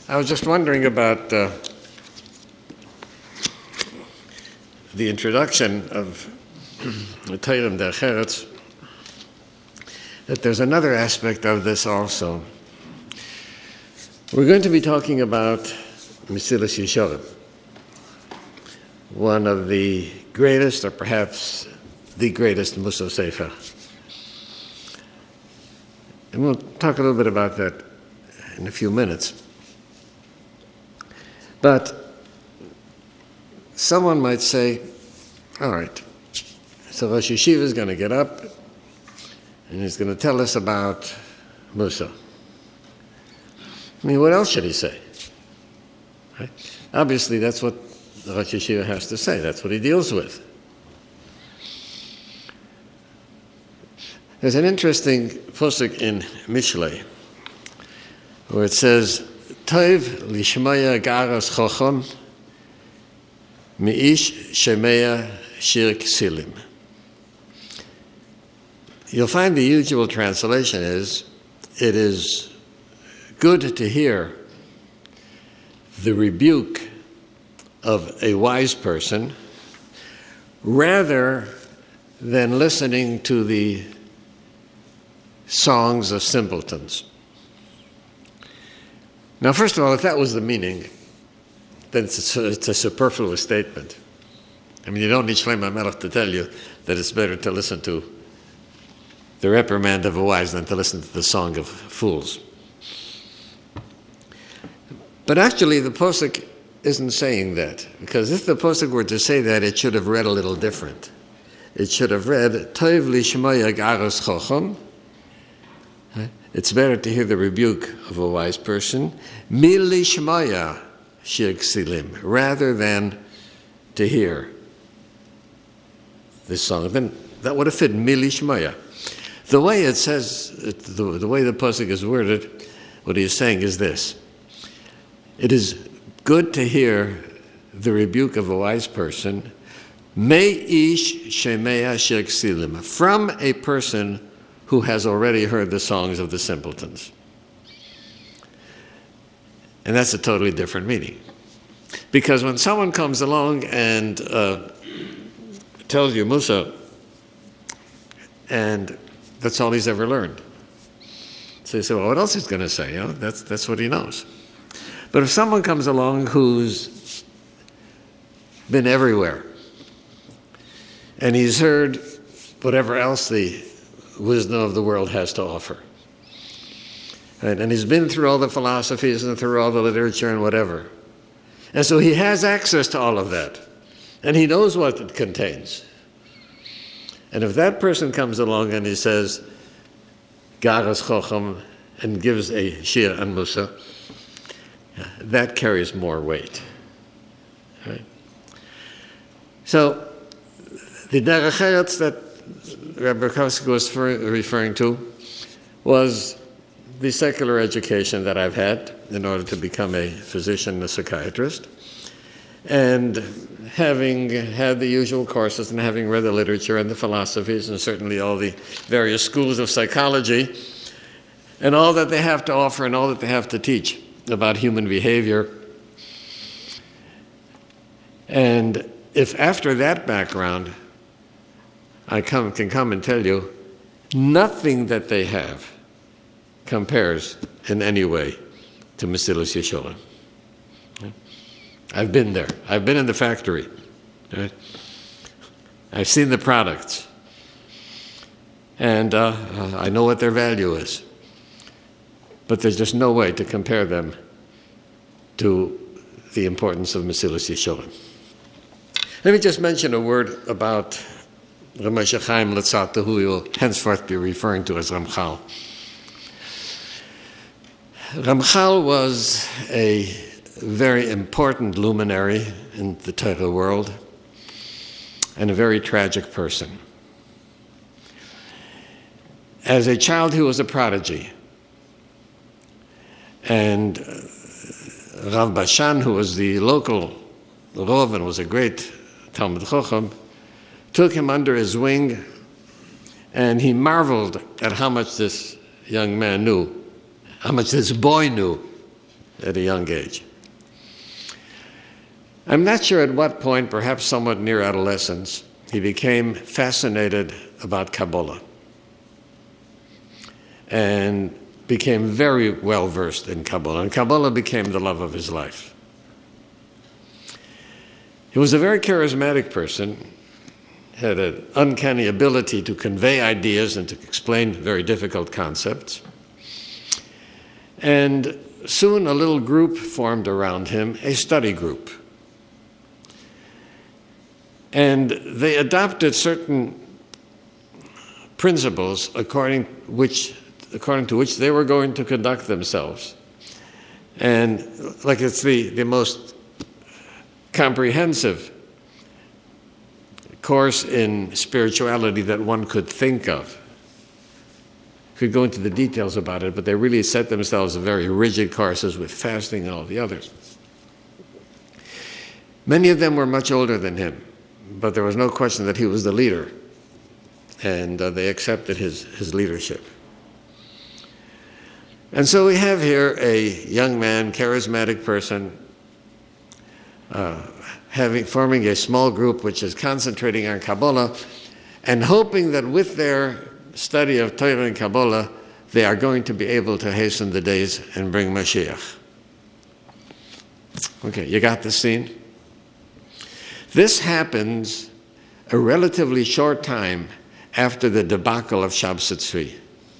I was just wondering about the introduction of the Torah Derech Eretz, that there's another aspect of this also. We're going to be talking about Mesilas Yesharim, one of the greatest, or perhaps the greatest Musar Sefer. And we'll talk a little bit about that in a few minutes. But someone might say, all right, so Rosh Yeshiva is going to get up and he's going to tell us about Musa. I mean, what else should he say? Right? Obviously, that's what the Rosh Yeshiva has to say. That's what he deals with. There's an interesting posuk in Mishlei where it says, Tov lishmaya garas chochom mi'ish shemeya shir ksilim. You'll find the usual translation is, it is good to hear the rebuke of a wise person rather than listening to the songs of simpletons. Now, first of all, if that was the meaning, then it's a superfluous statement. I mean, you don't need Shlomo HaMelech to tell you that it's better to listen to the reprimand of a wise than to listen to the song of fools. But actually, the posuk isn't saying that, because if the posuk were to say that, it should have read a little different. It should have read, Tov lishmaya garas chochom. It's better to hear the rebuke of a wise person, milishmaya shir ksilim, rather than to hear this song. Then that would have fit milishmaya. The way it says, the way the pasuk is worded, what he's saying is this: it is good to hear the rebuke of a wise person, me'ish shemeya shir ksilim, from a person who has already heard the songs of the simpletons. And that's a totally different meaning. Because when someone comes along and tells you Musa, and that's all he's ever learned. So you say, well, what else he's going to say? You know, that's what he knows. But if someone comes along who's been everywhere, and he's heard whatever else the wisdom of the world has to offer. Right? And he's been through all the philosophies and through all the literature and whatever. And so he has access to all of that. And he knows what it contains. And if that person comes along and he says, Garas Chocham, and gives a Shir and Musa, that carries more weight. Right? So, the Derech Eretz that Rabbi Kowski was referring to was the secular education that I've had in order to become a physician and a psychiatrist. And having had the usual courses and having read the literature and the philosophies and certainly all the various schools of psychology and all that they have to offer and all that they have to teach about human behavior. And if after that background I can come and tell you, nothing that they have compares in any way to Mesilas Yesharim. I've been there. I've been in the factory. Right? I've seen the products. And I know what their value is. But there's just no way to compare them to the importance of Mesilas Yesharim. Let me just mention a word about Ramosha Chaim Luzzatto, who we will henceforth be referring to as Ramchal. Ramchal was a very important luminary in the Torah world and a very tragic person. As a child, he was a prodigy. And Rav Bashan, who was the local Rov and was a great Talmud Chacham, took him under his wing, and he marveled at how much this young man knew, how much this boy knew at a young age. I'm not sure at what point, perhaps somewhat near adolescence, he became fascinated about Kabbalah and became very well versed in Kabbalah, and Kabbalah became the love of his life. He was a very charismatic person, had an uncanny ability to convey ideas and to explain very difficult concepts. And soon a little group formed around him, a study group. And they adopted certain principles according to which they were going to conduct themselves. And like it's the most comprehensive course in spirituality that one could think of. Could go into the details about it, but they really set themselves very rigid courses with fasting and all the others. Many of them were much older than him, but there was no question that he was the leader, and they accepted his leadership. And so we have here a young man, charismatic person, forming a small group which is concentrating on Kabbalah and hoping that with their study of Torah and Kabbalah, they are going to be able to hasten the days and bring Mashiach. Okay, you got the scene? This happens a relatively short time after the debacle of Shabbos Tzvi.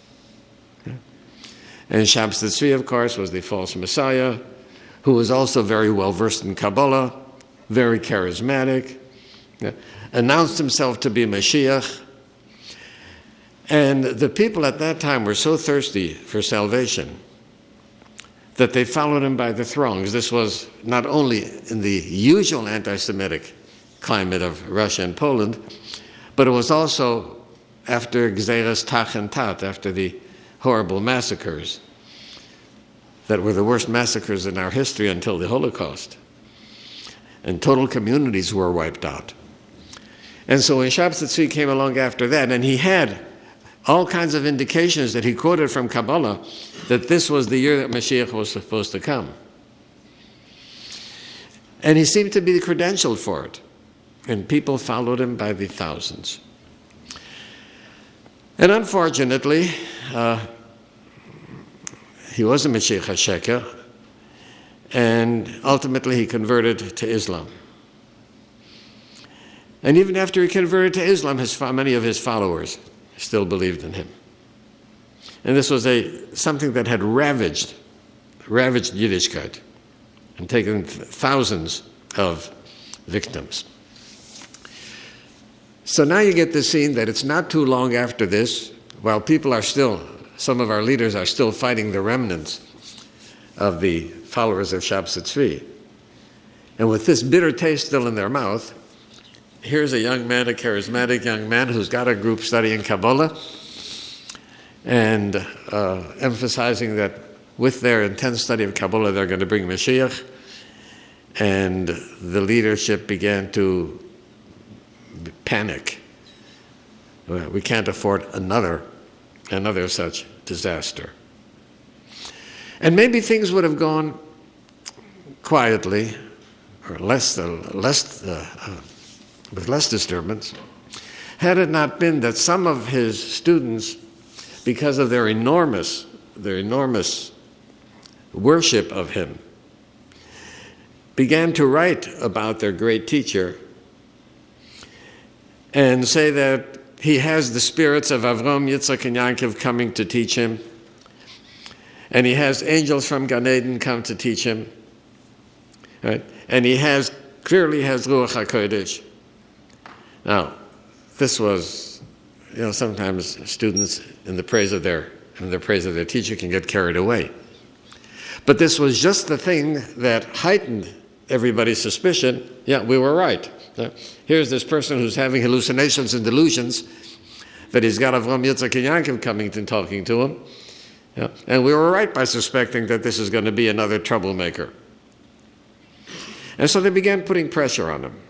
And Shabbos Tzvi, of course, was the false Messiah, who was also very well versed in Kabbalah, very charismatic, announced himself to be Mashiach. And the people at that time were so thirsty for salvation that they followed him by the throngs. This was not only in the usual anti-Semitic climate of Russia and Poland, but it was also after Gzeras Tach and Tat, after the horrible massacres that were the worst massacres in our history until the Holocaust. And total communities were wiped out. And so when Shabbos Tzvi came along after that, and he had all kinds of indications that he quoted from Kabbalah that this was the year that Mashiach was supposed to come. And he seemed to be credentialed for it. And people followed him by the thousands. And unfortunately, he was a Mashiach HaSheker, and ultimately he converted to Islam. And even after he converted to Islam, many of his followers still believed in him. And this was something that had ravaged Yiddishkeit and taken thousands of victims. So now you get the scene that it's not too long after this, while some of our leaders are still fighting the remnants of the followers of Shabbos Tzvi. And with this bitter taste still in their mouth, here's a young man, a charismatic young man who's got a group studying Kabbalah and emphasizing that with their intense study of Kabbalah, they're going to bring Mashiach. And the leadership began to panic. We can't afford another such disaster. And maybe things would have gone quietly, or with less disturbance, had it not been that some of his students, because of their enormous worship of him, began to write about their great teacher and say that he has the spirits of Avram, Yitzchak, and Yaakov coming to teach him, and he has angels from Gan Eden come to teach him, right? And he clearly has Ruach HaKodesh. Now, this was, sometimes students in the praise of their teacher can get carried away. But this was just the thing that heightened everybody's suspicion. Yeah, we were right. Here's this person who's having hallucinations and delusions that he's got Avram, Yitzchak, and Yaakov coming and talking to him. Yeah. And we were right by suspecting that this is going to be another troublemaker. And so they began putting pressure on him.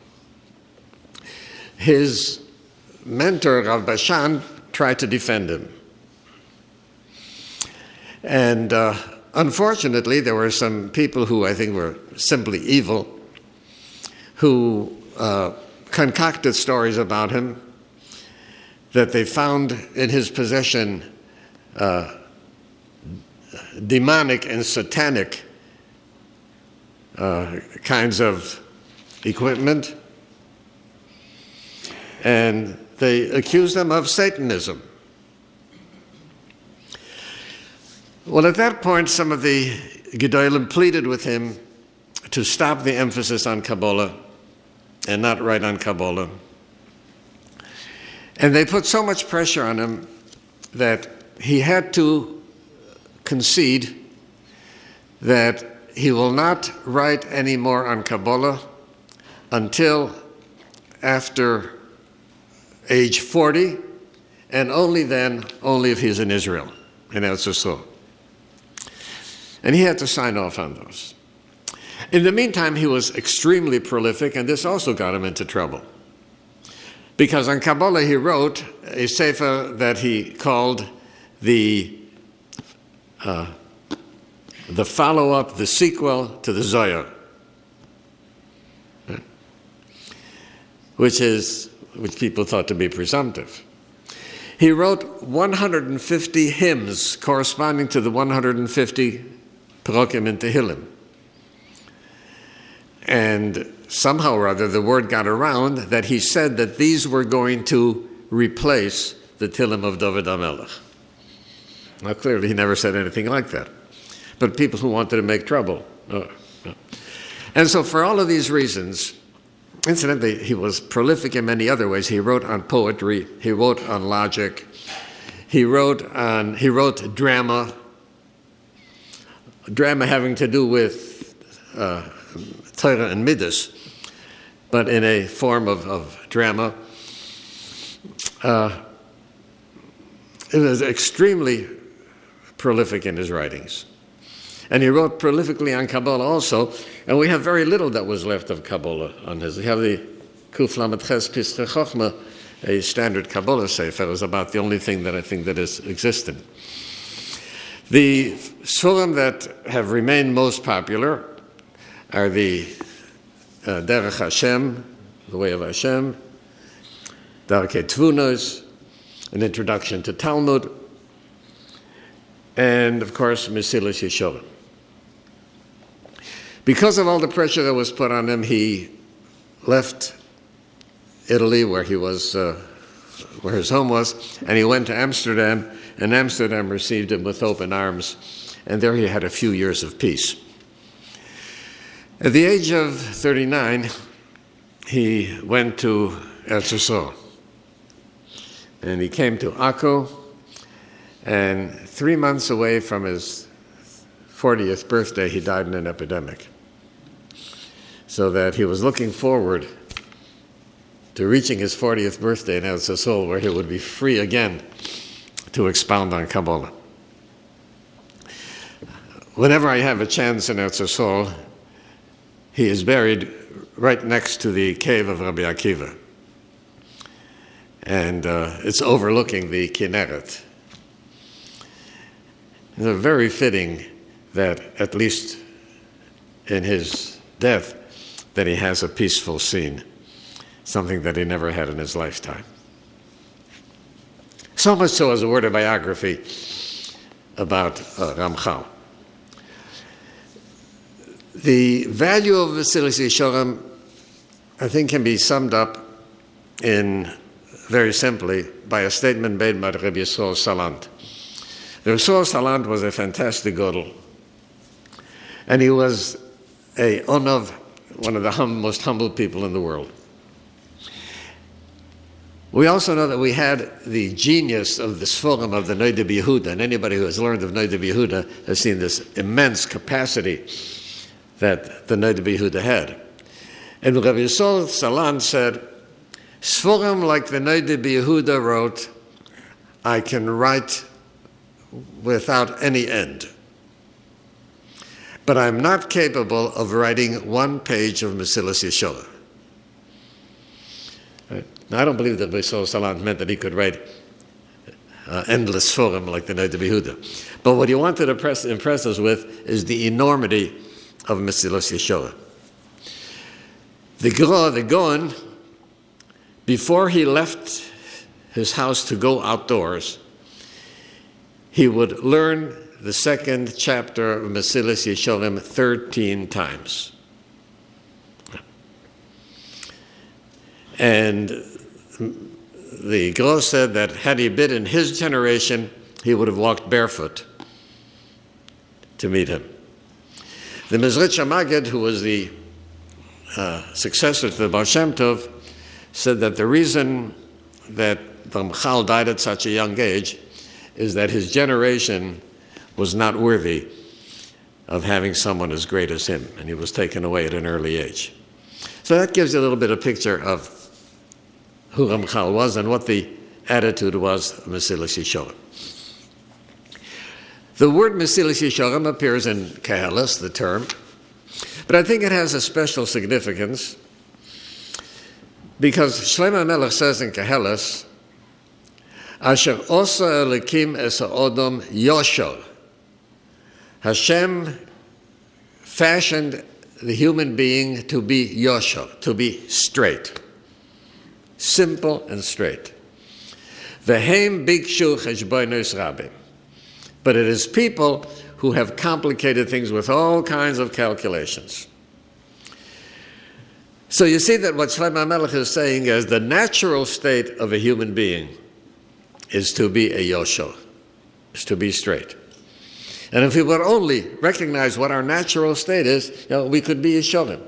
His mentor, Rav Bashan, tried to defend him. And unfortunately, there were some people who I think were simply evil who concocted stories about him that they found in his possession demonic and satanic kinds of equipment, and they accused him of Satanism. Well, at that point, some of the Gedolim pleaded with him to stop the emphasis on Kabbalah and not write on Kabbalah. And they put so much pressure on him that he had to concede that he will not write any more on Kabbalah until after age 40, and only then, only if he's in Israel, in Eretz Yisrael. And he had to sign off on those. In the meantime, he was extremely prolific, and this also got him into trouble. Because on Kabbalah, he wrote a sefer that he called the follow-up, the sequel to the Zohar, which people thought to be presumptive. He wrote 150 hymns corresponding to the 150 Parokim in Tehillim. And somehow or other, the word got around that he said that these were going to replace the Tehillim of David HaMelech. Now, clearly, he never said anything like that. But people who wanted to make trouble. And so for all of these reasons, incidentally, he was prolific in many other ways. He wrote on poetry. He wrote on logic. He wrote drama. Drama having to do with Torah and Midas, but in a form of drama. He was extremely prolific in his writings. And he wrote prolifically on Kabbalah also, and we have very little that was left of Kabbalah on his. We have the Kuf Lamed Ches Pischei Chochma, a standard Kabbalah sefer. It was about the only thing that I think that is existent. The Sforim that have remained most popular are the Derech Hashem, the Way of Hashem, Darkei Tvunos, an introduction to Talmud, and of course Mesilas Yesharim. Because of all the pressure that was put on him, he left Italy, where he was, where his home was, and he went to Amsterdam, and Amsterdam received him with open arms, and there he had a few years of peace. At the age of 39, he went to Eretz Yisrael, and he came to Akko, and 3 months away from his 40th birthday, he died in an epidemic. So that he was looking forward to reaching his 40th birthday in Eretz Yisrael, where he would be free again to expound on Kabbalah. Whenever I have a chance in Eretz Yisrael, he is buried right next to the cave of Rabbi Akiva. And it's overlooking the Kinneret. It's very fitting that, at least in his death, that he has a peaceful scene, something that he never had in his lifetime. So much so as a word of biography about Ramchal. The value of Mesilas Yesharim, I think, can be summed up in, very simply, by a statement made by Rabbi Yisrael Salant. Rabbi Yisrael Salant was a fantastic Godel, and he was a Onav, one of the most humble people in the world. We also know that we had the genius of the Sforim of the Noda B'Yehuda, and anybody who has learned of Noda B'Yehuda has seen this immense capacity that the Noda B'Yehuda had. And Rabbi Yisrael Salant said, Sforim like the Noda B'Yehuda wrote, I can write without any end. But I'm not capable of writing one page of Mesilas Yesharim. Right? Now, I don't believe that Yisrael Salant meant that he could write endless forum like the Noda B'Yehuda. But what he wanted to impress us with is the enormity of Mesilas Yesharim. The Gaon, before he left his house to go outdoors, he would learn the second chapter of Mesilas Yesharim 13 times. And the Gro said that had he been in his generation, he would have walked barefoot to meet him. The Mezritch HaMaggid, who was the successor to the Baal Shem Tov, said that the reason that the Ramchal died at such a young age is that his generation was not worthy of having someone as great as him, and he was taken away at an early age. So that gives you a little bit of picture of who Ramchal was and what the attitude was of Mesilas Yesharim. The word Mesilas Yesharim appears in Kehelis, the term, but I think it has a special significance because Shlomo HaMelech says in Kehelis, Asher osa elikim es ha'odom yoshor. Hashem fashioned the human being to be yoshor, to be straight, simple and straight. V'hem bikshu cheshbonos rabim. But it is people who have complicated things with all kinds of calculations. So you see that what Shlomo HaMelech is saying is the natural state of a human being is to be a yosher, is to be straight. And if we would only recognize what our natural state is, we could be yesharim.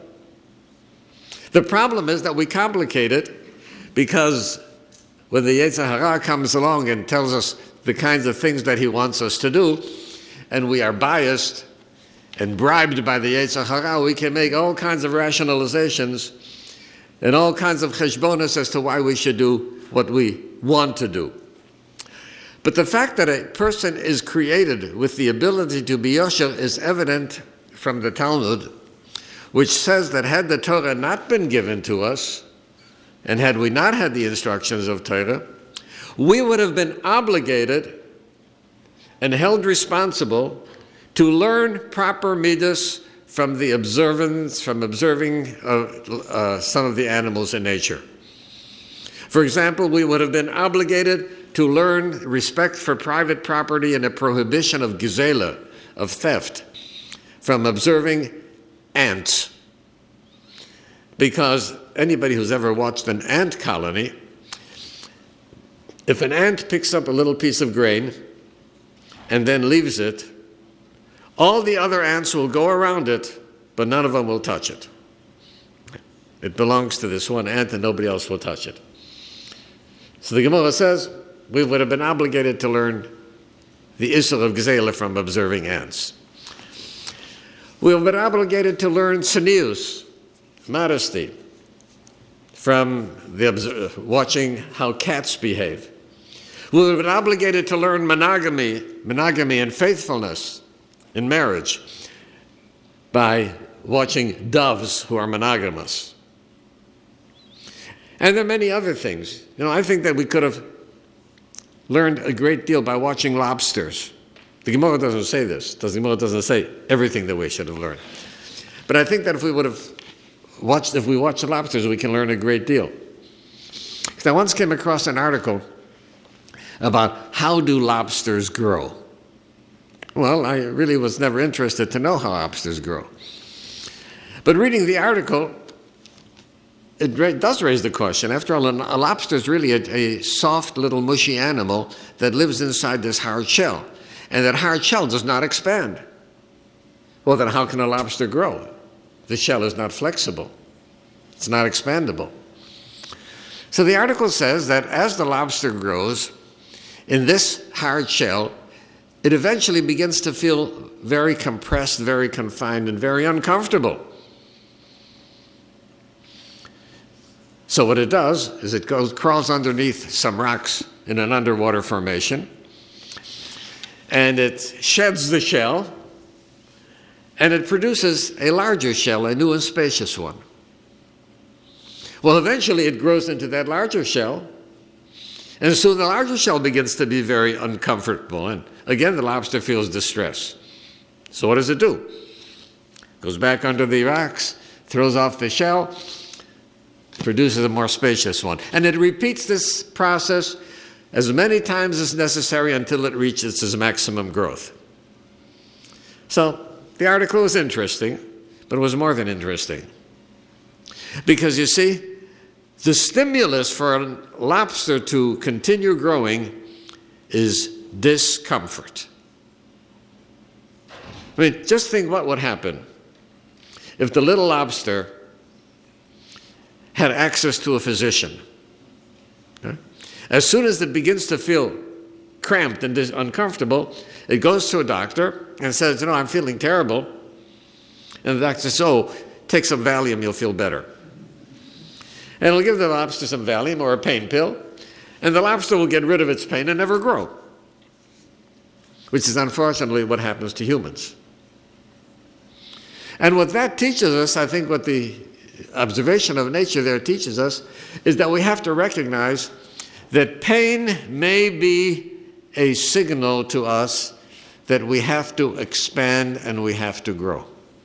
The problem is that we complicate it because when the Yetzer Hara comes along and tells us the kinds of things that he wants us to do, and we are biased and bribed by the Yetzer Hara, we can make all kinds of rationalizations and all kinds of cheshbonos as to why we should do what we want to do. But the fact that a person is created with the ability to be yosher is evident from the Talmud, which says that had the Torah not been given to us, and had we not had the instructions of Torah, we would have been obligated and held responsible to learn proper midas from observing some of the animals in nature. For example, we would have been obligated to learn respect for private property and a prohibition of gezela, of theft, from observing ants. Because anybody who's ever watched an ant colony, if an ant picks up a little piece of grain and then leaves it, all the other ants will go around it, but none of them will touch it. It belongs to this one ant and nobody else will touch it. So the Gemara says, we would have been obligated to learn the Isser of Gezela from observing ants. We have been obligated to learn tznius, modesty, from watching how cats behave. We have been obligated to learn monogamy and faithfulness in marriage by watching doves who are monogamous. And there are many other things. I think that we could have learned a great deal by watching lobsters. The Gemara doesn't say this. The Gemara doesn't say everything that we should have learned. But I think that if we watch lobsters, we can learn a great deal. Because I once came across an article about how do lobsters grow. Well, I really was never interested to know how lobsters grow. But reading the article, it does raise the question. After all, a lobster is really a soft little mushy animal that lives inside this hard shell. And that hard shell does not expand. Well, then how can a lobster grow? The shell is not flexible. It's not expandable. So the article says that as the lobster grows in this hard shell, it eventually begins to feel very compressed, very confined, and very uncomfortable. So what it does is it crawls underneath some rocks in an underwater formation, and it sheds the shell, and it produces a larger shell, a new and spacious one. Well, eventually it grows into that larger shell, And so the larger shell begins to be very uncomfortable. And again, the lobster feels distress. So what does it do? Goes back under the rocks, throws off the shell, produces a more spacious one. And it repeats this process as many times as necessary until it reaches its maximum growth. So the article was interesting, but it was more than interesting. Because you see, the stimulus for a lobster to continue growing is discomfort. I mean, just think what would happen if the little lobster had access to a physician. Okay? As soon as it begins to feel cramped and uncomfortable, it goes to a doctor and says, I'm feeling terrible. And the doctor says, take some Valium, you'll feel better. And it'll give the lobster some Valium or a pain pill, and the lobster will get rid of its pain and never grow, which is unfortunately what happens to humans. And what that teaches us, I think what the observation of nature there teaches us, is that we have to recognize that pain may be a signal to us that we have to expand and we have to grow.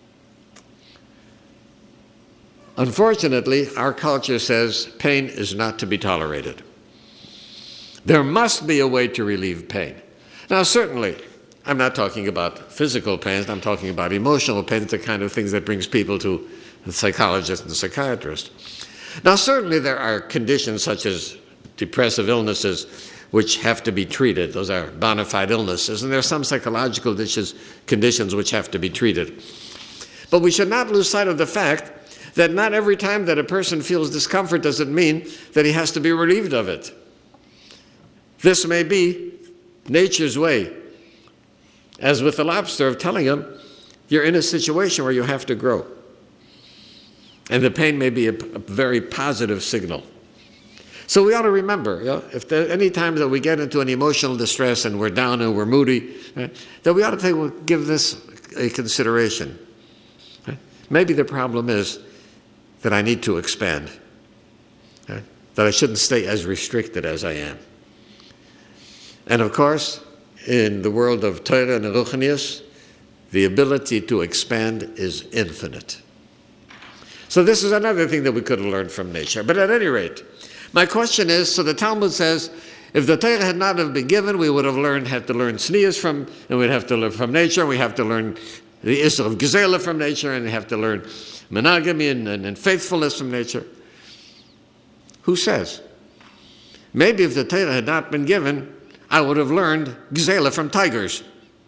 Unfortunately, our culture says pain is not to be tolerated. There must be a way to relieve pain. Now, certainly, I'm not talking about physical pain, I'm talking about emotional pain, the kind of things that brings people to the psychologist and the psychiatrist. Now, certainly there are conditions such as depressive illnesses which have to be treated. Those are bona fide illnesses, and there are some psychological conditions which have to be treated. But we should not lose sight of the fact that not every time that a person feels discomfort doesn't mean that he has to be relieved of it. This may be nature's way, as with the lobster, of telling him, you're in a situation where you have to grow. And the pain may be a very positive signal. So we ought to remember, if there are any times that we get into an emotional distress and we're down and we're moody, that we ought to give this a consideration. Maybe the problem is that I need to expand, that I shouldn't stay as restricted as I am. And of course, in the world of Torah and Ruchnius, the ability to expand is infinite. So this is another thing that we could have learned from nature. But at any rate, my question is, so the Talmud says, if the Torah had not have been given, we would have had to learn tznius from, and we'd have to learn from nature, and we have to learn the issur of gezela from nature, and we have to learn monogamy and faithfulness from nature. Who says? Maybe if the Torah had not been given, I would have learned gezela from tigers.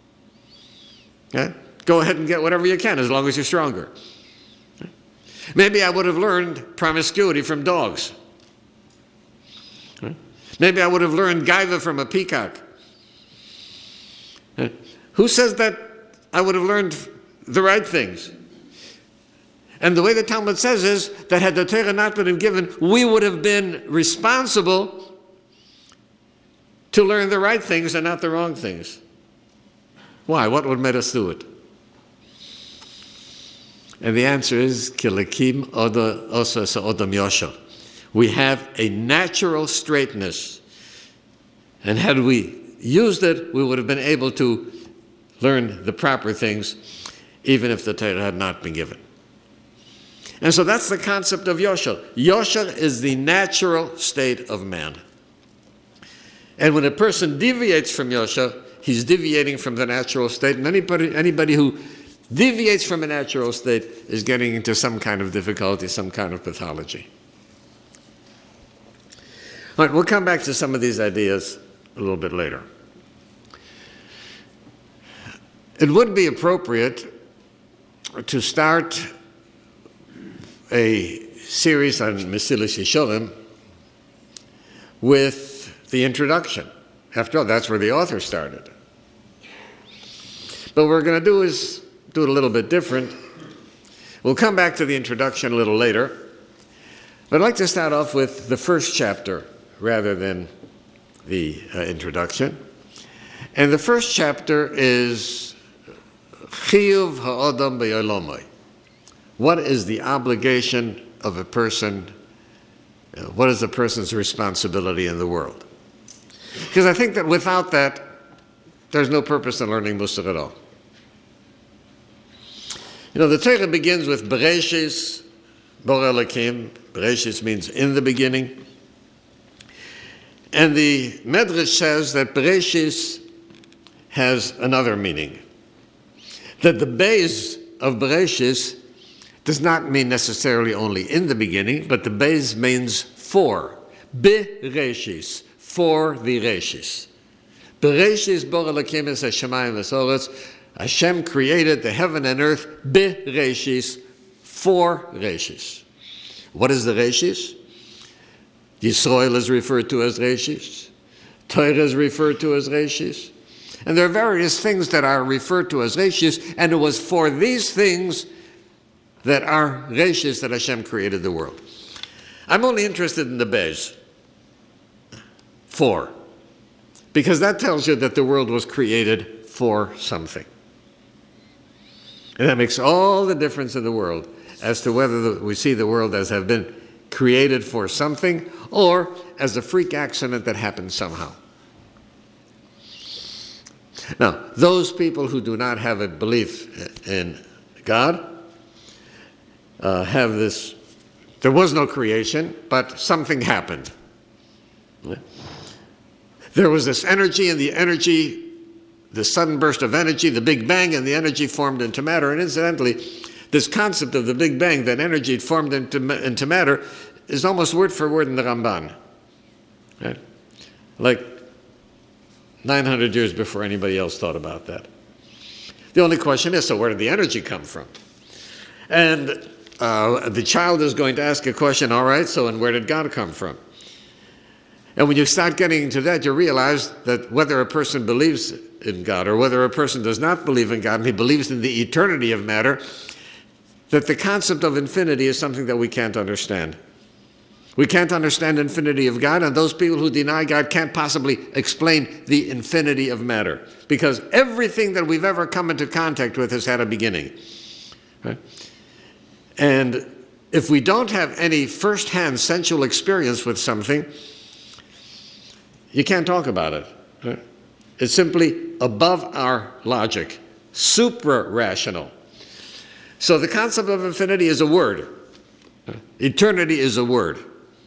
Go ahead and get whatever you can as long as you're stronger. Maybe I would have learned promiscuity from dogs. Maybe I would have learned gaiva from a peacock. Who says that I would have learned the right things? And the way the Talmud says is that had the Torah not been given, we would have been responsible to learn the right things and not the wrong things. Why? What would make us do it? And the answer is, Kilakim Oda Osa Odam Yosha. We have a natural straightness. And had we used it, we would have been able to learn the proper things, even if the Torah had not been given. And so that's the concept of Yosha. Yosha is the natural state of man. And when a person deviates from Yosha, he's deviating from the natural state. And anybody who deviates from a natural state is getting into some kind of difficulty, some kind of pathology. All right, we'll come back to some of these ideas a little bit later. It would be appropriate to start a series on Mesilas Yesharim with the introduction. After all, that's where the author started. But what we're going to do is do it a little bit different. We'll come back to the introduction a little later. But I'd like to start off with the first chapter rather than the introduction. And the first chapter is Chiyuv Ha'adam B'Yolomai. What is the obligation of a person? What is a person's responsibility in the world? Because I think that without that, there's no purpose in learning Musar at all. You know, the Torah begins with Bereshis, Borei Elokim. Bereshis means in the beginning. And the Medrash says that Bereshis has another meaning. That the base of Bereshis does not mean necessarily only in the beginning, but the base means for. Bereshis, for the Reshis. Bereshis Borei Elokim es hashamayim v'ha'aretz. Hashem created the heaven and earth bereshis, for Reshis. What is the Reshis? Yisrael is referred to as Reshis. Torah is referred to as Reshis. And there are various things that are referred to as Reshis, and it was for these things that are Reshis that Hashem created the world. I'm only interested in the base, for, because that tells you that the world was created for something. And that makes all the difference in the world as to whether we see the world as have been created for something or as a freak accident that happened somehow. Now, those people who do not have a belief in God have this, there was no creation, but something happened. There was this energy, and the energy, the sudden burst of energy, the Big Bang, and the energy formed into matter. And incidentally, this concept of the Big Bang, that energy formed into matter, is almost word for word in the Ramban. Right? Like 900 years before anybody else thought about that. The only question is, so where did the energy come from? And the child is going to ask a question, all right, so and where did God come from? And when you start getting into that, you realize that whether a person believes in God or whether a person does not believe in God, and he believes in the eternity of matter, that the concept of infinity is something that we can't understand. We can't understand infinity of God, and those people who deny God can't possibly explain the infinity of matter, because everything that we've ever come into contact with has had a beginning. Right? And if we don't have any first-hand sensual experience with something, you can't talk about it. Right? It's simply above our logic, supra-rational. So the concept of infinity is a word. Eternity is a word.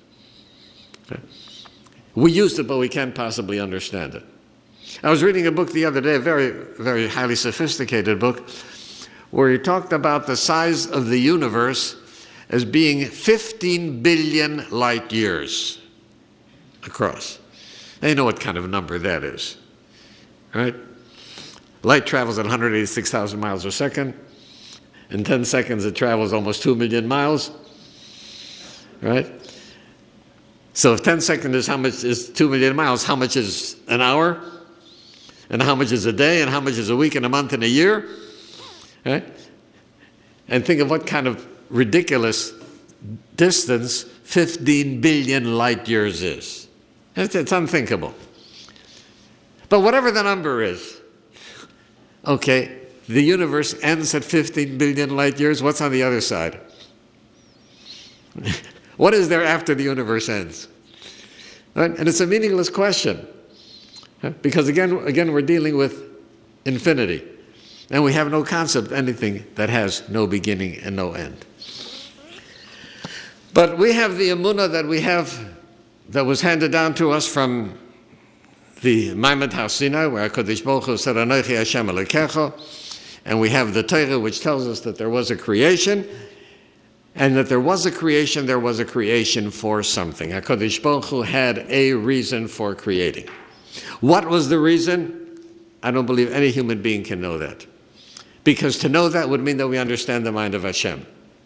We used it, but we can't possibly understand it. I was reading a book the other day, a very, very highly sophisticated book, where he talked about the size of the universe as being 15 billion light years across. Now you know what kind of number that is, right? Light travels at 186,000 miles a second. In 10 seconds, it travels almost 2 million miles, right? So if 10 seconds is how much is 2 million miles, how much is an hour? And how much is a day? And how much is a week and a month and a year? Right? And think of what kind of ridiculous distance 15 billion light years is. It's unthinkable. But whatever the number is, okay, the universe ends at 15 billion light years. What's on the other side? What is there after the universe ends? Right? And it's a meaningless question. Because again, we're dealing with infinity. And we have no concept of anything that has no beginning and no end. But we have the emunah that we have, that was handed down to us from the Maimon Har Sinai, where HaKadosh Baruch Hu said, Anochi Hashem Elokecha, and we have the Torah, which tells us that there was a creation, and that there was a creation for something. HaKadosh Baruch Hu had a reason for creating. What was the reason? I don't believe any human being can know that. Because to know that would mean that we understand the mind of Hashem.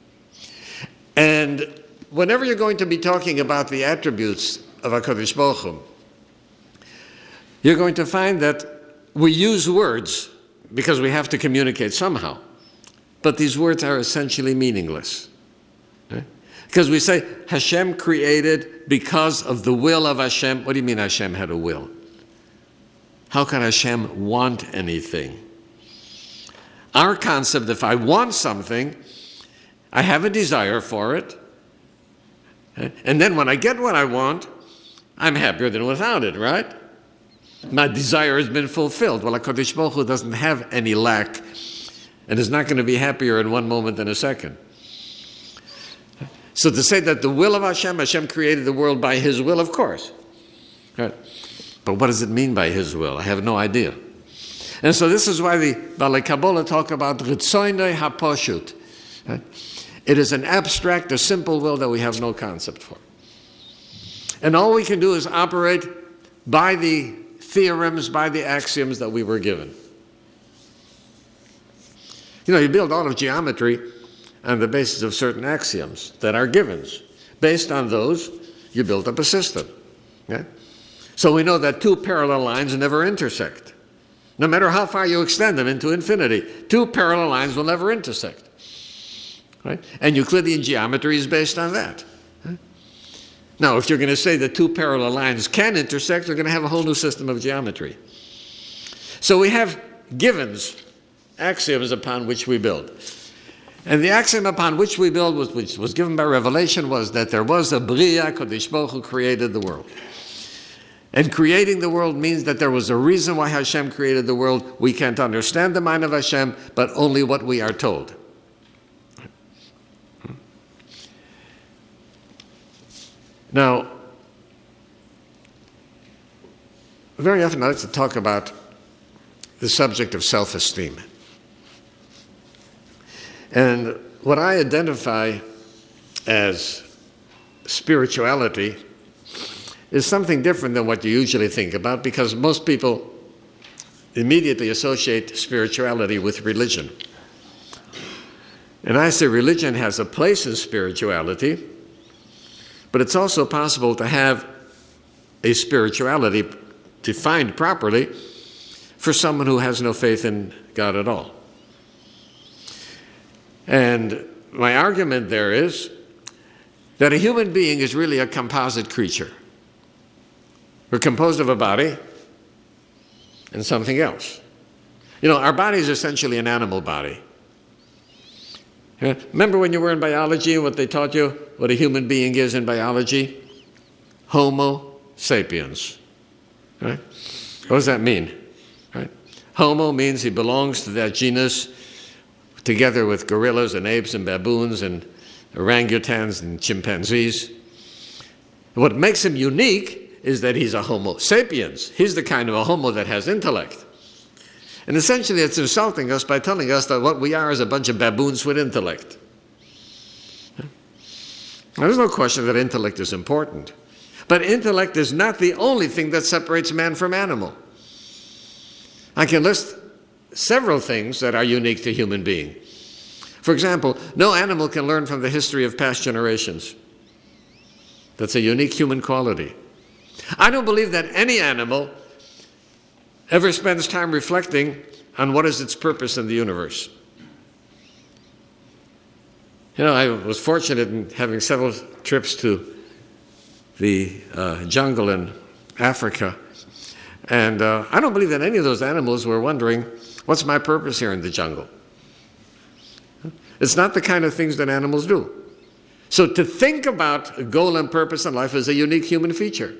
And whenever you're going to be talking about the attributes of HaKadosh Baruch Hu, you're going to find that we use words because we have to communicate somehow. But these words are essentially meaningless. Right? Because we say, Hashem created because of the will of Hashem. What do you mean Hashem had a will? How can Hashem want anything? Our concept, if I want something, I have a desire for it. And then when I get what I want, I'm happier than without it, right? My desire has been fulfilled. Well, HaKadosh Baruch Hu doesn't have any lack and is not going to be happier in one moment than a second. So to say that the will of Hashem created the world by His will, of course. Right. But what does it mean by His will? I have no idea. And so this is why the Balei Kabbalah talk about Ritzoynei HaPoshut. Right? It is an abstract, a simple will that we have no concept for. And all we can do is operate by the theorems, by the axioms that we were given. You build all of geometry on the basis of certain axioms that are givens. Based on those, you build up a system. Okay? So we know that two parallel lines never intersect. No matter how far you extend them into infinity, two parallel lines will never intersect. Right? And Euclidean geometry is based on that. Right? Now, if you're going to say that two parallel lines can intersect, you're going to have a whole new system of geometry. So we have givens, axioms upon which we build. And the axiom upon which we build, which was given by revelation, was that there was a Bria, Kodesh Baruch Hu created the world. And creating the world means that there was a reason why Hashem created the world. We can't understand the mind of Hashem, but only what we are told. Now, very often I like to talk about the subject of self-esteem. And what I identify as spirituality is something different than what you usually think about, because most people immediately associate spirituality with religion. And I say religion has a place in spirituality, but it's also possible to have a spirituality defined properly for someone who has no faith in God at all. And my argument there is that a human being is really a composite creature. We're composed of a body and something else. Our body is essentially an animal body. Remember when you were in biology, what they taught you, what a human being is in biology? Homo sapiens. Right? What does that mean? Right? Homo means he belongs to that genus together with gorillas and apes and baboons and orangutans and chimpanzees. What makes him unique is that he's a Homo sapiens. He's the kind of a Homo that has intellect. And essentially it's insulting us by telling us that what we are is a bunch of baboons with intellect. Now, there's no question that intellect is important. But intellect is not the only thing that separates man from animal. I can list several things that are unique to human being. For example, no animal can learn from the history of past generations. That's a unique human quality. I don't believe that any animal ever spends time reflecting on what is its purpose in the universe. I was fortunate in having several trips to the jungle in Africa, and I don't believe that any of those animals were wondering, what's my purpose here in the jungle? It's not the kind of things that animals do. So to think about a goal and purpose in life is a unique human feature.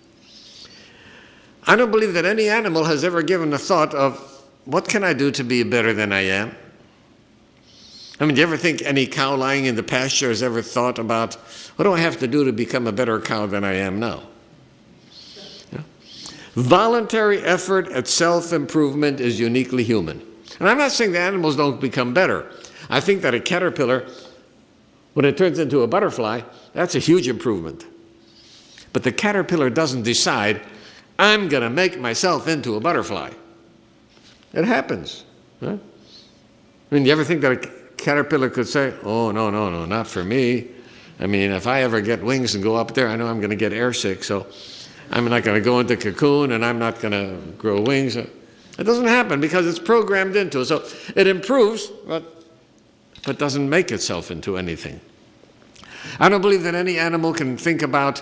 I don't believe that any animal has ever given a thought of, what can I do to be better than I am? Do you ever think any cow lying in the pasture has ever thought about, what do I have to do to become a better cow than I am now? Yeah. Voluntary effort at self-improvement is uniquely human. And I'm not saying the animals don't become better. I think that a caterpillar, when it turns into a butterfly, that's a huge improvement. But the caterpillar doesn't decide, I'm going to make myself into a butterfly. It happens. Right? You ever think that a caterpillar could say, oh, no, not for me. If I ever get wings and go up there, I know I'm going to get airsick, so I'm not going to go into cocoon and I'm not going to grow wings. It doesn't happen because it's programmed into it. So it improves, but doesn't make itself into anything. I don't believe that any animal can think about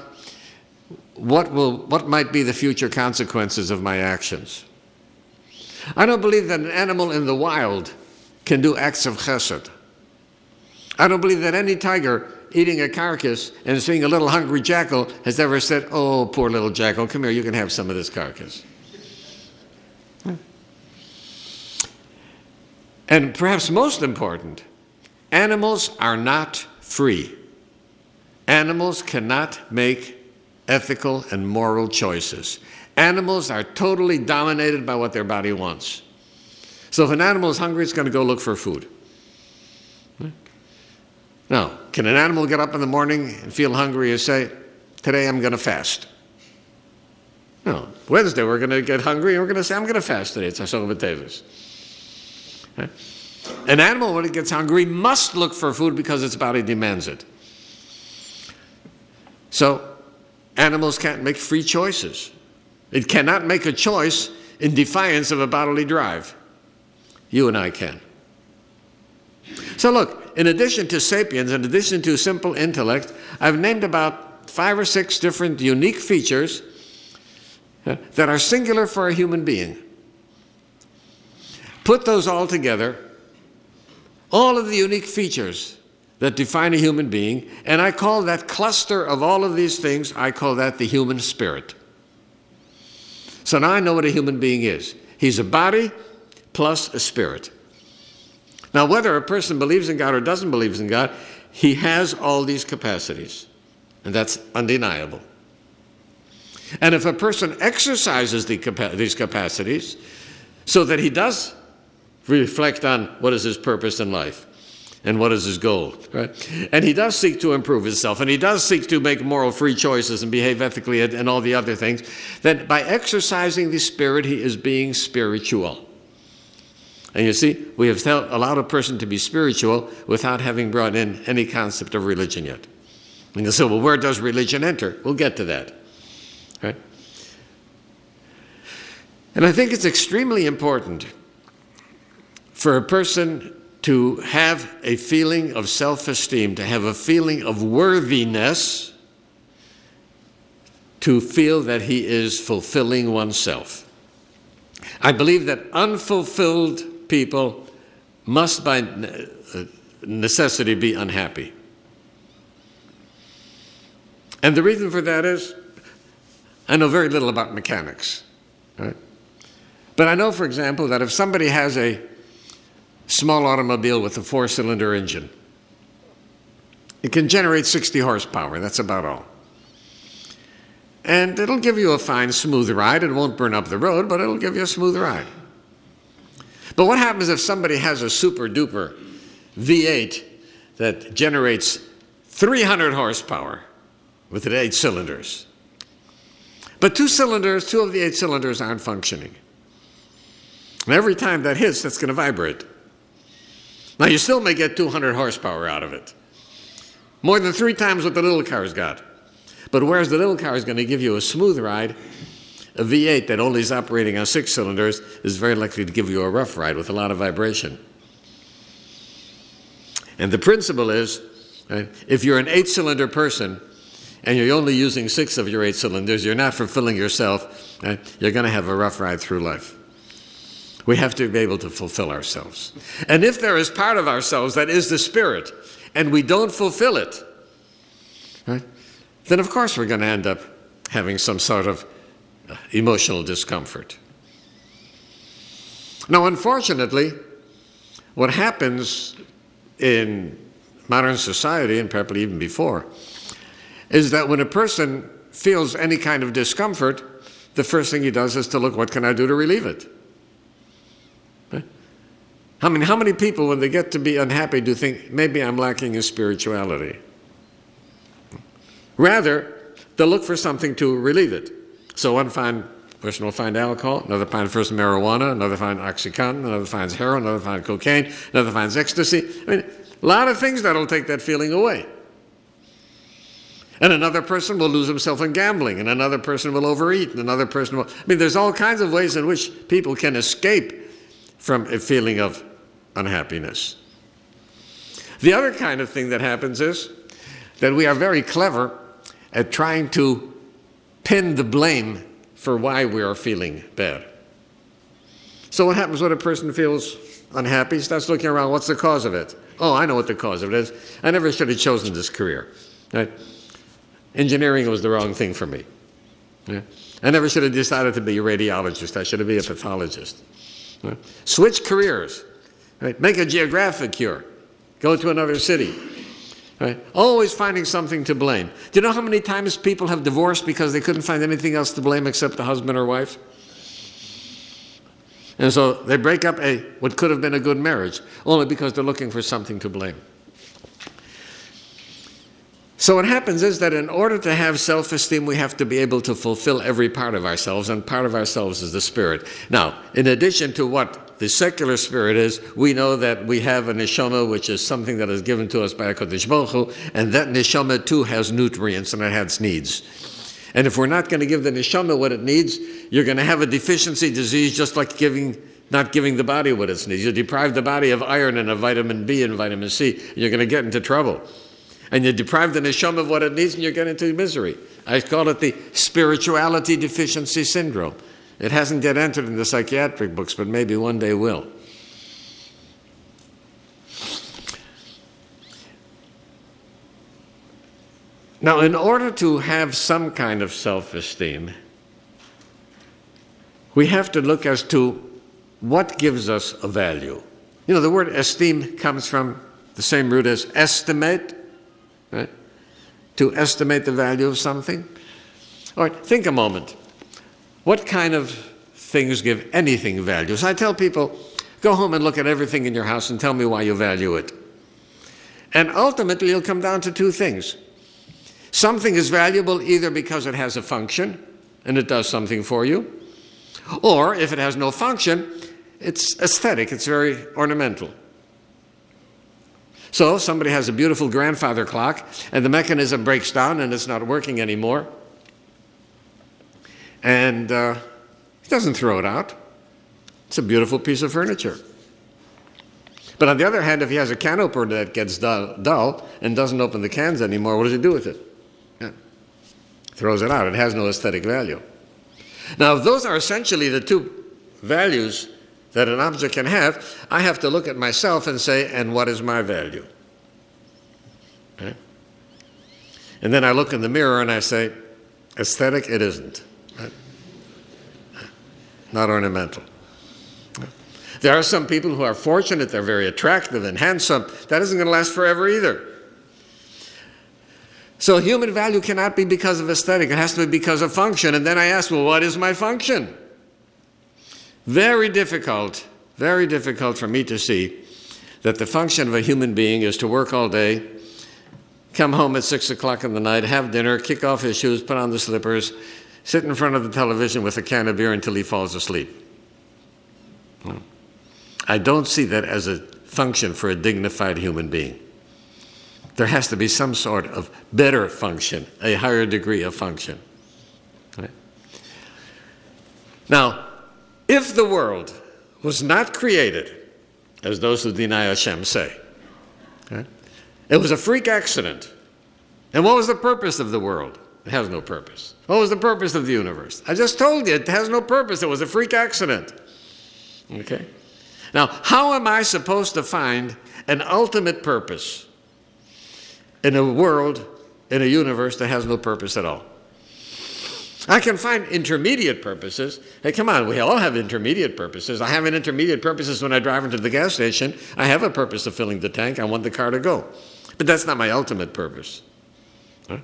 what might be the future consequences of my actions. I don't believe that an animal in the wild can do acts of chesed. I don't believe that any tiger eating a carcass and seeing a little hungry jackal has ever said, oh, poor little jackal, come here, you can have some of this carcass. And perhaps most important, animals are not free. Animals cannot make ethical and moral choices. Animals are totally dominated by what their body wants. So if an animal is hungry, it's going to go look for food. Now, can an animal get up in the morning and feel hungry and say, today I'm going to fast? No. Wednesday we're going to get hungry and we're going to say, I'm going to fast today. It's Asong B'Tevis. An animal, when it gets hungry, must look for food because its body demands it. So, animals can't make free choices. It cannot make a choice in defiance of a bodily drive. You and I can. So look, in addition to sapiens, in addition to simple intellect, I've named about 5 or 6 different unique features that are singular for a human being. Put those all together, all of the unique features that define a human being, and I call that cluster of all of these things, I call that the human spirit. So now I know what a human being is. He's a body plus a spirit. Now, whether a person believes in God or doesn't believe in God, he has all these capacities, and that's undeniable. And if a person exercises these capacities so that he does reflect on what is his purpose in life and what is his goal, right? And he does seek to improve himself, and he does seek to make moral free choices and behave ethically and all the other things, then by exercising the spirit, he is being spiritual. And you see, we have allowed a person to be spiritual without having brought in any concept of religion yet. And you say, well, where does religion enter? We'll get to that. Right? And I think it's extremely important for a person to have a feeling of self-esteem, to have a feeling of worthiness, to feel that he is fulfilling oneself. I believe that unfulfilled people must by necessity be unhappy. And the reason for that is, I know very little about mechanics, right? But I know, for example, that if somebody has a small automobile with a 4-cylinder engine, it can generate 60 horsepower, that's about all. And it'll give you a fine, smooth ride. It won't burn up the road, but it'll give you a smooth ride. But what happens if somebody has a super-duper V8 that generates 300 horsepower with 8 cylinders? But 2 of the 8 cylinders aren't functioning. And every time that hits, that's going to vibrate. Now, you still may get 200 horsepower out of it. More than 3 times what the little car's got. But whereas the little car is going to give you a smooth ride, a V8 that only is operating on 6 cylinders is very likely to give you a rough ride with a lot of vibration. And the principle is, right, if you're an 8-cylinder person and you're only using 6 of your 8 cylinders, you're not fulfilling yourself, right, you're going to have a rough ride through life. We have to be able to fulfill ourselves. And if there is part of ourselves that is the spirit, and we don't fulfill it, right, then of course we're going to end up having some sort of emotional discomfort. Now, unfortunately, what happens in modern society, and probably even before, is that when a person feels any kind of discomfort, the first thing he does is to look, what can I do to relieve it? Right? How many people, when they get to be unhappy, do think, maybe I'm lacking in spirituality? Rather, they'll look for something to relieve it. So one person will find alcohol, another finds first marijuana, another finds Oxycontin, another finds heroin, another finds cocaine, another finds ecstasy. I mean, a lot of things that'll take that feeling away. And another person will lose himself in gambling, and another person will overeat, and another person will... I mean, there's all kinds of ways in which people can escape from a feeling of unhappiness. The other kind of thing that happens is that we are very clever at trying to pin the blame for why we are feeling bad. So what happens when a person feels unhappy? He starts looking around, what's the cause of it? Oh, I know what the cause of it is. I never should have chosen this career. Right? Engineering was the wrong thing for me. Yeah? I never should have decided to be a radiologist. I should have been a pathologist. Right? Switch careers. Right? Make a geographic cure. Go to another city. Right? Always finding something to blame. Do you know how many times people have divorced because they couldn't find anything else to blame except the husband or wife? And so they break up what could have been a good marriage, only because they're looking for something to blame. So what happens is that in order to have self-esteem, we have to be able to fulfill every part of ourselves, and part of ourselves is the spirit. Now, in addition to what the secular spirit is, we know that we have a neshama, which is something that is given to us by HaKadosh Baruch Hu, and that neshama too has nutrients and it has needs. And if we're not going to give the neshama what it needs, you're going to have a deficiency disease, just like not giving the body what it needs. You deprive the body of iron and of vitamin B and vitamin C, you're going to get into trouble. And you deprive the neshama of what it needs, and you get into misery. I call it the spirituality deficiency syndrome. It hasn't yet entered in the psychiatric books, but maybe one day will. Now, in order to have some kind of self-esteem, we have to look as to what gives us a value. You know, the word esteem comes from the same root as estimate, right? To estimate the value of something. All right, think a moment. What kind of things give anything value? So I tell people, go home and look at everything in your house and tell me why you value it. And ultimately, it'll come down to two things. Something is valuable either because it has a function and it does something for you, or if it has no function, it's aesthetic, it's very ornamental. So somebody has a beautiful grandfather clock and the mechanism breaks down and it's not working anymore. And he doesn't throw it out. It's a beautiful piece of furniture. But on the other hand, if he has a can opener that gets dull and doesn't open the cans anymore, what does he do with it? Yeah. Throws it out. It has no aesthetic value. Now, if those are essentially the two values that an object can have, I have to look at myself and say, and what is my value? Okay? And then I look in the mirror and I say, aesthetic, it isn't. Right? Not ornamental. There are some people who are fortunate, they're very attractive and handsome. That isn't going to last forever either. So human value cannot be because of aesthetic. It has to be because of function. And then I ask, well, what is my function? Very difficult for me to see that the function of a human being is to work all day, come home at 6 o'clock in the night, have dinner, kick off his shoes, put on the slippers, sit in front of the television with a can of beer until he falls asleep. I don't see that as a function for a dignified human being. There has to be some sort of better function, a higher degree of function. Right? Now, if the world was not created, as those who deny Hashem say, okay, it was a freak accident. And what was the purpose of the world? It has no purpose. What was the purpose of the universe? I just told you, it has no purpose. It was a freak accident. Okay? Now, how am I supposed to find an ultimate purpose in a world, in a universe that has no purpose at all? I can find intermediate purposes. Hey, come on, we all have intermediate purposes. I have an intermediate purposes when I drive into the gas station. I have a purpose of filling the tank. I want the car to go. But that's not my ultimate purpose. Huh?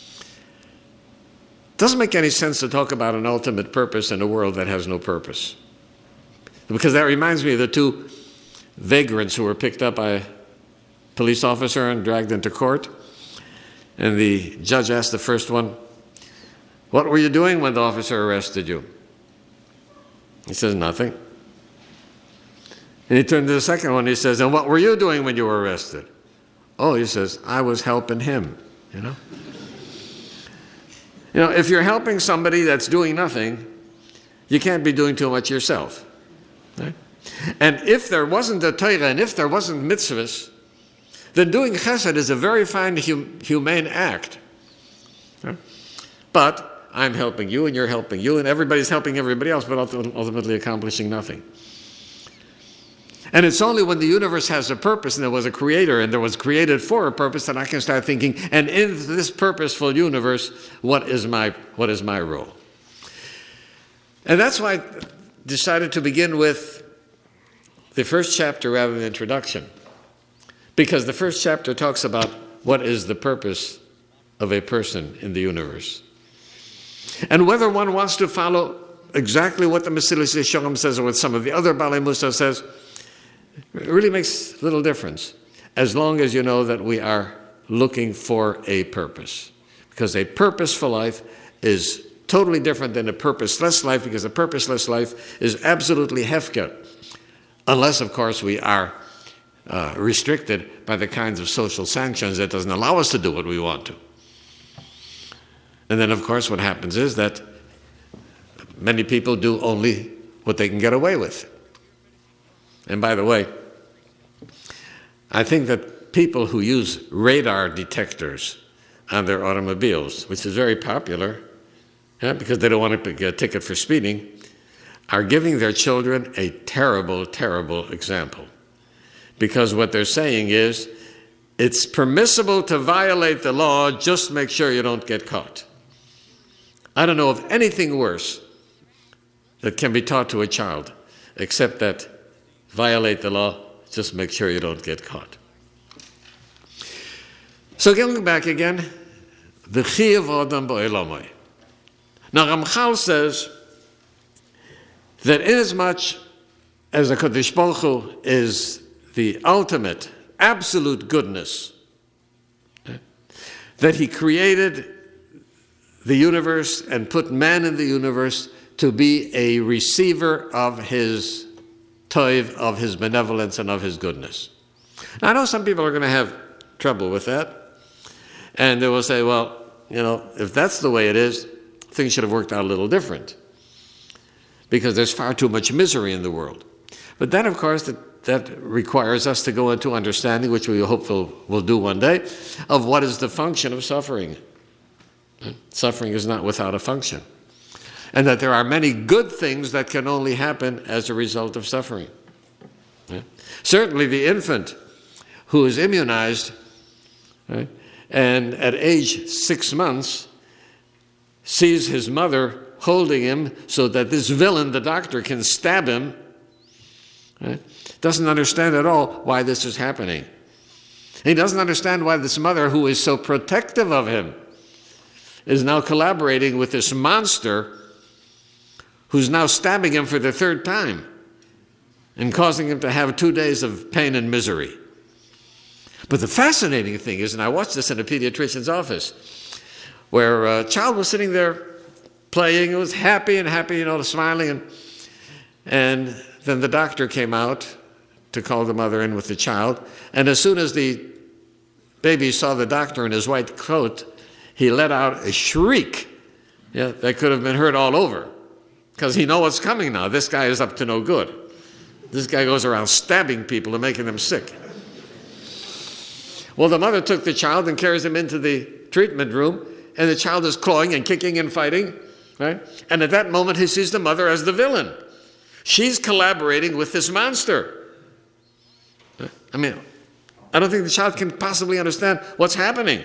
Doesn't make any sense to talk about an ultimate purpose in a world that has no purpose. Because that reminds me of the two vagrants who were picked up by a police officer and dragged into court. And the judge asked the first one, "What were you doing when the officer arrested you?" He says, "Nothing." And he turned to the second one, he says, "And what were you doing when you were arrested?" "Oh," he says, "I was helping him," you know. You know, if you're helping somebody that's doing nothing, you can't be doing too much yourself. Right? And if there wasn't a Torah and if there wasn't mitzvahs, then doing chesed is a very fine, humane act. Right? But I'm helping you and you're helping you and everybody's helping everybody else, but ultimately accomplishing nothing. And it's only when the universe has a purpose and there was a creator and there was created for a purpose that I can start thinking, and in this purposeful universe, what is my role? And that's why I decided to begin with the first chapter rather than the introduction, because the first chapter talks about what is the purpose of a person in the universe. And whether one wants to follow exactly what the Mesilas Yesharim says or what some of the other Balei Mussar says, it really makes little difference, as long as you know that we are looking for a purpose. Because a purposeful life is totally different than a purposeless life, because a purposeless life is absolutely hefker, unless, of course, we are restricted by the kinds of social sanctions that doesn't allow us to do what we want to. And then, of course, what happens is that many people do only what they can get away with. And by the way, I think that people who use radar detectors on their automobiles, which is very popular, because they don't want to get a ticket for speeding, are giving their children a terrible, terrible example. Because what they're saying is, it's permissible to violate the law, just make sure you don't get caught. I don't know of anything worse that can be taught to a child, except that violate the law, just make sure you don't get caught. So going back again, the Chiyuv Adam Ba'olamai. Now Ramchal says that inasmuch as the HaKadosh Baruch Hu is the ultimate, absolute goodness, that he created the universe and put man in the universe to be a receiver of his toiv, of his benevolence, and of his goodness. Now, I know some people are going to have trouble with that, and they will say, well, if that's the way it is, things should have worked out a little different, because there's far too much misery in the world. But then, of course, that requires us to go into understanding, which we hopefully will do one day, of what is the function of suffering. Suffering is not without a function. And that there are many good things that can only happen as a result of suffering. Certainly the infant who is immunized, and at age 6 months sees his mother holding him so that this villain, the doctor, can stab him, doesn't understand at all why this is happening. He doesn't understand why this mother, who is so protective of him, is now collaborating with this monster who's now stabbing him for the 3rd time and causing him to have 2 days of pain and misery. But the fascinating thing is, and I watched this in a pediatrician's office, where a child was sitting there playing, it was happy, smiling, and then the doctor came out to call the mother in with the child, and as soon as the baby saw the doctor in his white coat, he let out a shriek that could have been heard all over, because he knows what's coming now. This guy is up to no good. This guy goes around stabbing people and making them sick. Well, the mother took the child and carries him into the treatment room, and the child is clawing and kicking and fighting, right? And at that moment, he sees the mother as the villain. She's collaborating with this monster. I mean, I don't think the child can possibly understand what's happening.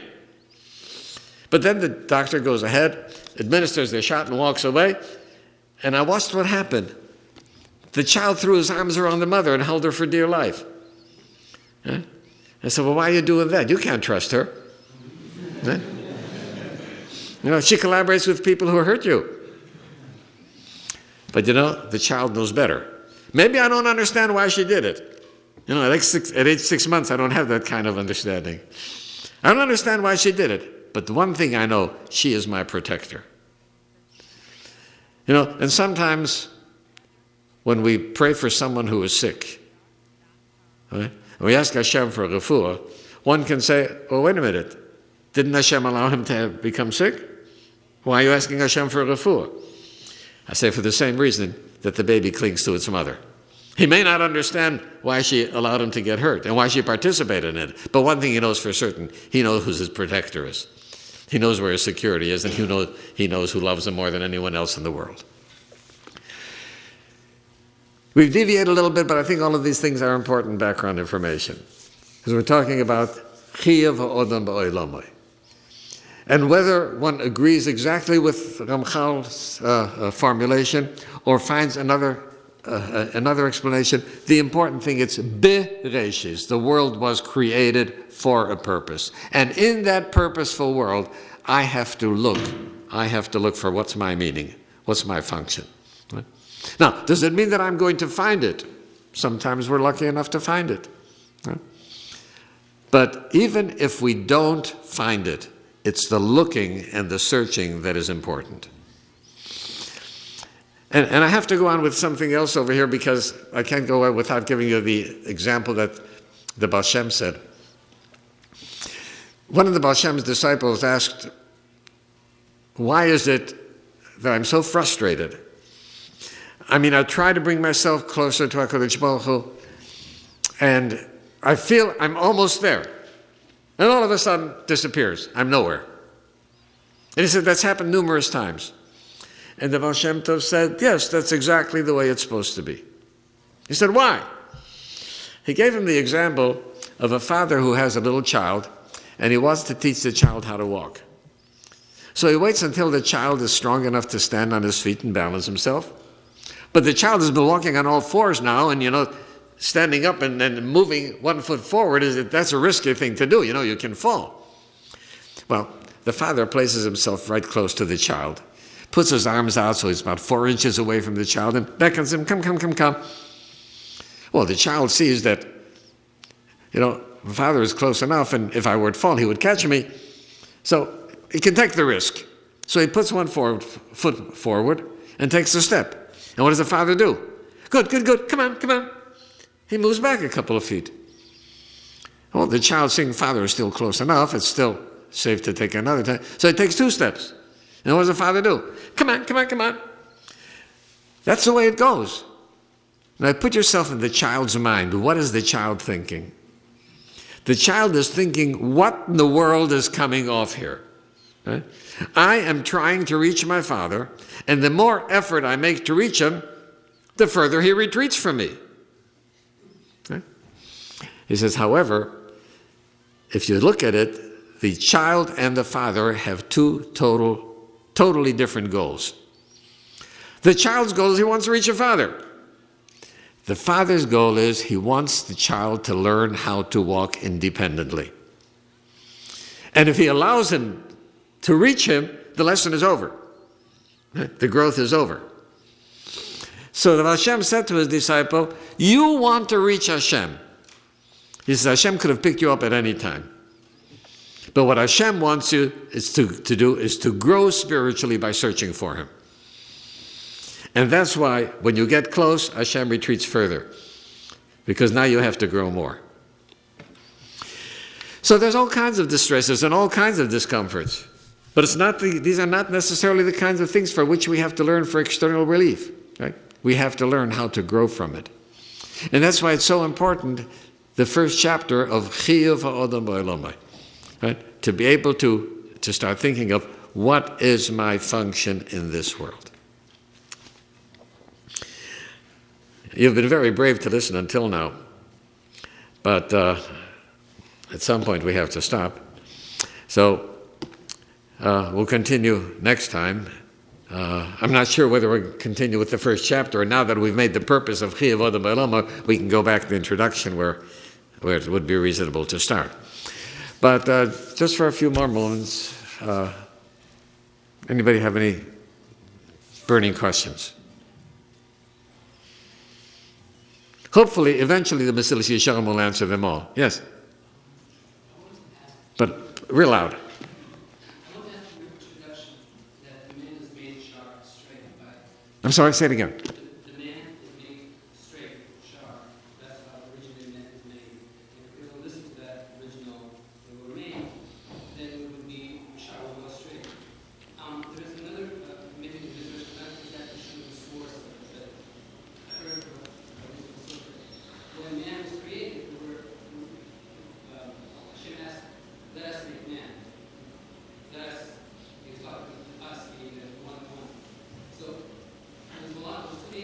But then the doctor goes ahead, administers the shot, and walks away. And I watched what happened. The child threw his arms around the mother and held her for dear life. I said, well, why are you doing that? You can't trust her. She collaborates with people who hurt you. But the child knows better. Maybe I don't understand why she did it. At age 6 months, I don't have that kind of understanding. I don't understand why she did it. But the one thing I know, she is my protector. And sometimes when we pray for someone who is sick, right, and we ask Hashem for a refuah, one can say, oh, wait a minute, didn't Hashem allow him to become sick? Why are you asking Hashem for a refuah? I say for the same reason that the baby clings to its mother. He may not understand why she allowed him to get hurt and why she participated in it, but one thing he knows for certain, he knows who his protector is. He knows where his security is, and he knows who loves him more than anyone else in the world. We've deviated a little bit, but I think all of these things are important background information, because we're talking about Chiyuv Ha'odam Ba'olamai. And whether one agrees exactly with Ramchal's formulation or finds another another explanation, the important thing is bereshis. The world was created for a purpose. And in that purposeful world, I have to look for what's my meaning, what's my function. Right? Now, does it mean that I'm going to find it? Sometimes we're lucky enough to find it. Right? But even if we don't find it, it's the looking and the searching that is important. And I have to go on with something else over here because I can't go on without giving you the example that the Baal Shem said. One of the Baal Shem's disciples asked, why is it that I'm so frustrated? I mean, I try to bring myself closer to HaKadosh Baruch Hu, and I feel I'm almost there. And all of a sudden, disappears. I'm nowhere. And he said, that's happened numerous times. And the Baal Shem Tov said, yes, that's exactly the way it's supposed to be. He said, why? He gave him the example of a father who has a little child, and he wants to teach the child how to walk. So he waits until the child is strong enough to stand on his feet and balance himself. But the child has been walking on all fours now, and standing up and moving 1 foot forward, that's a risky thing to do. You can fall. Well, the father places himself right close to the child, puts his arms out so he's about 4 inches away from the child, and beckons him, come. Well, the child sees that, the father is close enough, and if I were to fall, he would catch me. So he can take the risk. So he puts 1 foot forward and takes a step. And what does the father do? Good. Come on. He moves back a couple of feet. Well, the child seeing father is still close enough. It's still safe to take another time. So he takes 2 steps. And what does the father do? Come on. That's the way it goes. Now put yourself in the child's mind. What is the child thinking? The child is thinking, what in the world is coming off here? Right? I am trying to reach my father, and the more effort I make to reach him, the further he retreats from me. Right? He says, however, if you look at it, the child and the father have 2 totally different goals. The child's goal is he wants to reach a father. The father's goal is he wants the child to learn how to walk independently. And if he allows him to reach him, the lesson is over. The growth is over. So the Baal Shem said to his disciple, you want to reach Hashem. He says, Hashem could have picked you up at any time. But what Hashem wants you to grow spiritually by searching for him. And that's why when you get close, Hashem retreats further. Because now you have to grow more. So there's all kinds of distresses and all kinds of discomforts. But these are not necessarily the kinds of things for which we have to learn for external relief. Right? We have to learn how to grow from it. And that's why it's so important, the first chapter of Chiyuv Ha'odam Ba'olamai. Right? To be able to start thinking of what is my function in this world. You've been very brave to listen until now, but at some point we have to stop. So we'll continue next time. I'm not sure whether we'll continue with the first chapter, or now that we've made the purpose of Chiyuv Ha'odam Ba'olamai, we can go back to the introduction where it would be reasonable to start. But just for a few more moments, anybody have any burning questions? Hopefully, eventually, the Mesilas Yesharim will answer them all. Yes? But real loud. I want to ask you a introduction that the man is made sharp, straight, by... I'm sorry, say it again. The man is made straight, sharp. That's how originally man is made. If we were to listen to that original, they were made, then it would be sharp, well straight. There is another, maybe there's not exactly sure the source of it, but I heard of when man was created, Hashem asked, let us make man. Let us, he's talking to us, being one. So there's a lot of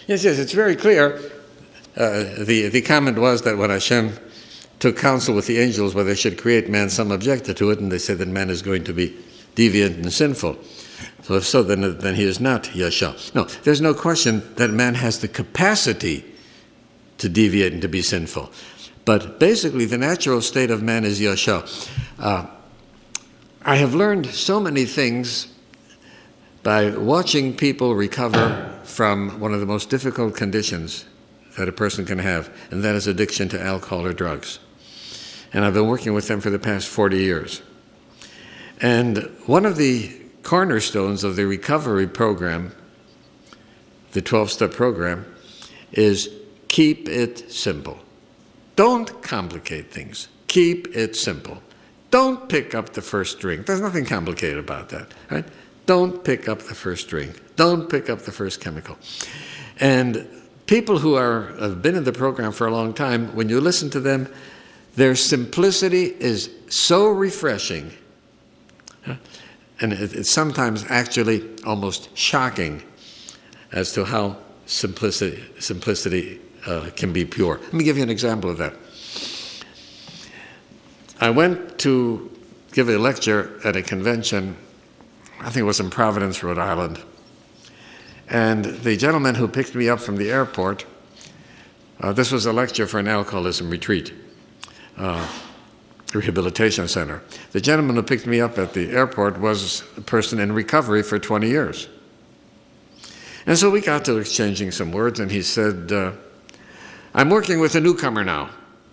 Yes, it's very clear. The comment was that when Hashem took counsel with the angels whether they should create man, some objected to it, and they said that man is going to be deviant and sinful. So if so, then he is not Yasha. No, there's no question that man has the capacity to deviate and to be sinful. But basically, the natural state of man is Yasha. I have learned so many things by watching people recover from one of the most difficult conditions that a person can have, and that is addiction to alcohol or drugs. And I've been working with them for the past 40 years. And one of the cornerstones of the recovery program, the 12-step program, is keep it simple. Don't complicate things. Keep it simple. Don't pick up the first drink. There's nothing complicated about that, right? Don't pick up the first drink. Don't pick up the first chemical. And people who have been in the program for a long time, when you listen to them, their simplicity is so refreshing, and it's sometimes actually almost shocking as to how simplicity can be pure. Let me give you an example of that. I went to give a lecture at a convention, I think it was in Providence, Rhode Island, and the gentleman who picked me up from the airport, this was a lecture for an alcoholism retreat, rehabilitation center. The gentleman who picked me up at the airport was a person in recovery for 20 years. And so we got to exchanging some words, and he said, I'm working with a newcomer now.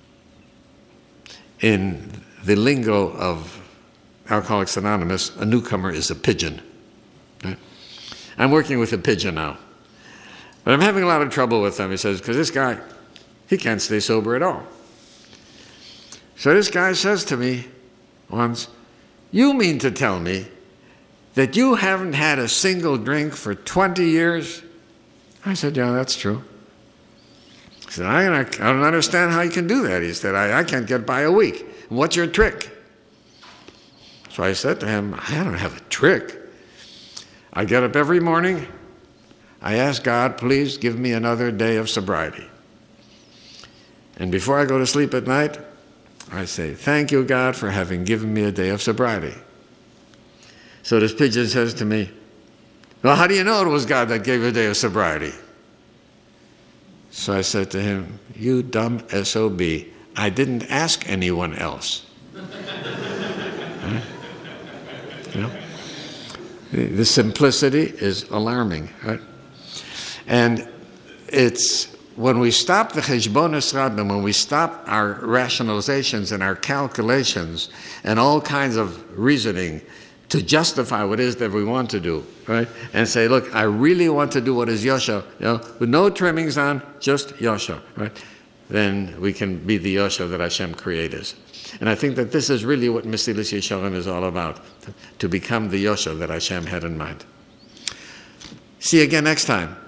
In the lingo of Alcoholics Anonymous, a newcomer is a pigeon. Right? I'm working with a pigeon now. But I'm having a lot of trouble with him, he says, because this guy, he can't stay sober at all. So this guy says to me once, you mean to tell me that you haven't had a single drink for 20 years? I said, yeah, that's true. He said, I don't understand how you can do that. He said, I can't get by a week. What's your trick? So I said to him, I don't have a trick. I get up every morning. I ask God, please give me another day of sobriety. And before I go to sleep at night, I say, thank you, God, for having given me a day of sobriety. So this pigeon says to me, well, how do you know it was God that gave you a day of sobriety? So I said to him, you dumb SOB, I didn't ask anyone else. Huh? You know? The simplicity is alarming, right? And it's when we stop the cheshbonos rabbim, when we stop our rationalizations and our calculations and all kinds of reasoning to justify what it is that we want to do, right? And say, look, I really want to do what is Yosha, with no trimmings on, just Yosha, right? Then we can be the Yosha that Hashem created. And I think that this is really what Mesilas Yesharim is all about, to become the Yosha that Hashem had in mind. See you again next time.